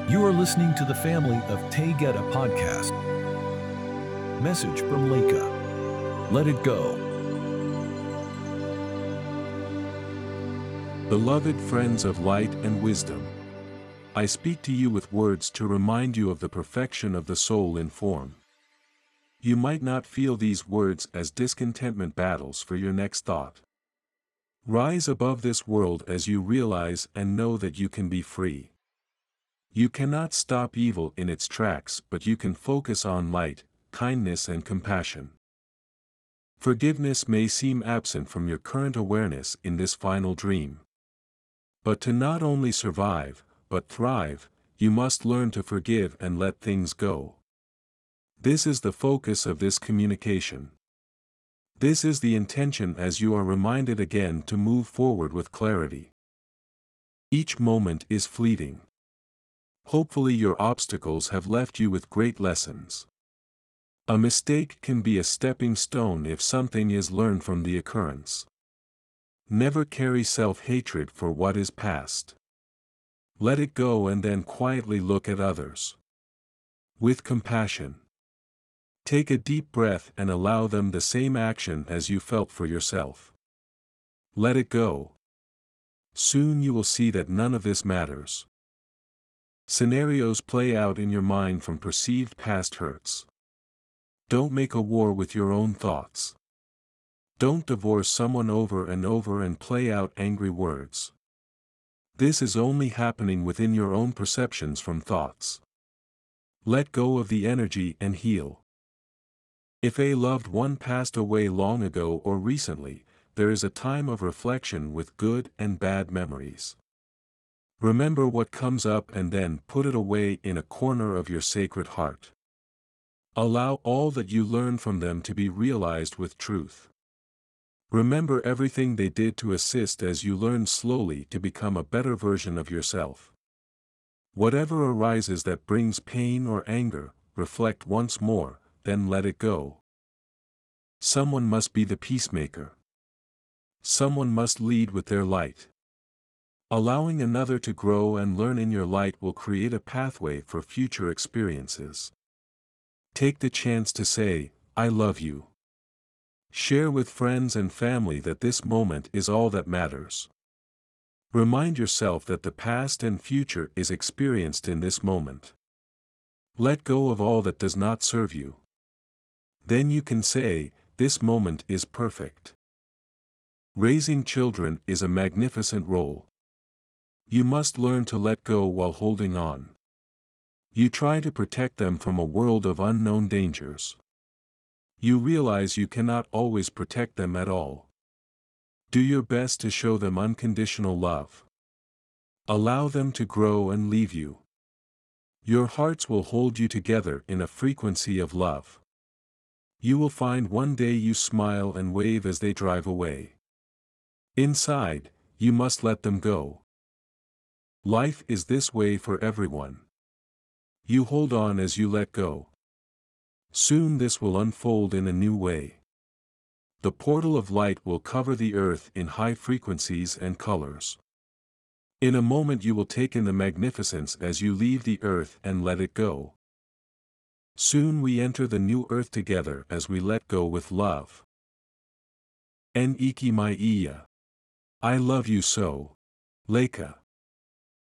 You are listening to the family of Taygeta podcast. Message from Leica. Let it go. Beloved friends of light and wisdom, I speak to you with words to remind you of the perfection of the soul in form. You might not feel these words as discontentment battles for your next thought. Rise above this world as you realize and know that you can be free. You cannot stop evil in its tracks, but you can focus on light, kindness and compassion. Forgiveness may seem absent from your current awareness in this final dream. But to not only survive, but thrive, you must learn to forgive and let things go. This is the focus of this communication. This is the intention as you are reminded again to move forward with clarity. Each moment is fleeting. Hopefully your obstacles have left you with great lessons. A mistake can be a stepping stone if something is learned from the occurrence. Never carry self-hatred for what is past. Let it go and then quietly look at others with compassion. Take a deep breath and allow them the same action as you felt for yourself. Let it go. Soon you will see that none of this matters. Scenarios play out in your mind from perceived past hurts. Don't make a war with your own thoughts. Don't divorce someone over and play out angry words. This is only happening within your own perceptions from thoughts. Let go of the energy and heal. If a loved one passed away long ago or recently, there is a time of reflection with good and bad memories. Remember what comes up and then put it away in a corner of your sacred heart. Allow all that you learn from them to be realized with truth. Remember everything they did to assist as you learn slowly to become a better version of yourself. Whatever arises that brings pain or anger, reflect once more, then let it go. Someone must be the peacemaker. Someone must lead with their light. Allowing another to grow and learn in your light will create a pathway for future experiences. Take the chance to say, I love you. Share with friends and family that this moment is all that matters. Remind yourself that the past and future is experienced in this moment. Let go of all that does not serve you. Then you can say, this moment is perfect. Raising children is a magnificent role. You must learn to let go while holding on. You try to protect them from a world of unknown dangers. You realize you cannot always protect them at all. Do your best to show them unconditional love. Allow them to grow and leave you. Your hearts will hold you together in a frequency of love. You will find one day you smile and wave as they drive away. Inside, you must let them go. Life is this way for everyone. You hold on as you let go. Soon this will unfold in a new way. The portal of light will cover the earth in high frequencies and colors. In a moment you will take in the magnificence as you leave the earth and let it go. Soon we enter the new earth together as we let go with love. En iki mai iya. I love you so. Leica.